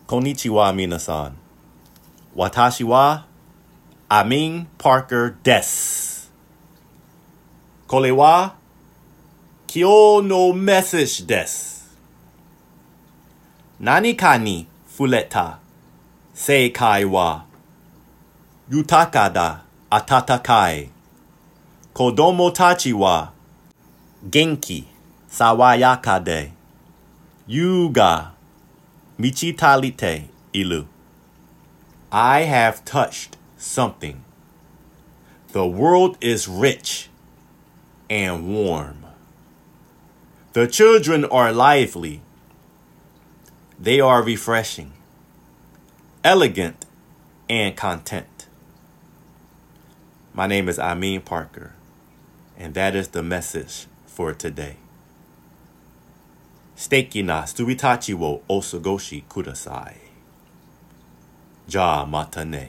Konnichiwa minasan. Watashi wa Amin Parker desu. Kore wa Kyou no message desu. Nanika ni fureta seikai wa yutaka da atatakai. Kodomo tachi wa genki sawayaka de yu ga michitarite iru. I have touched something. The world is rich and warm. The children are lively. They are refreshing, elegant, and content. My name is Amin Parker, and that is the message for today. 素敵な一日をお過ごしください。じゃあまたね。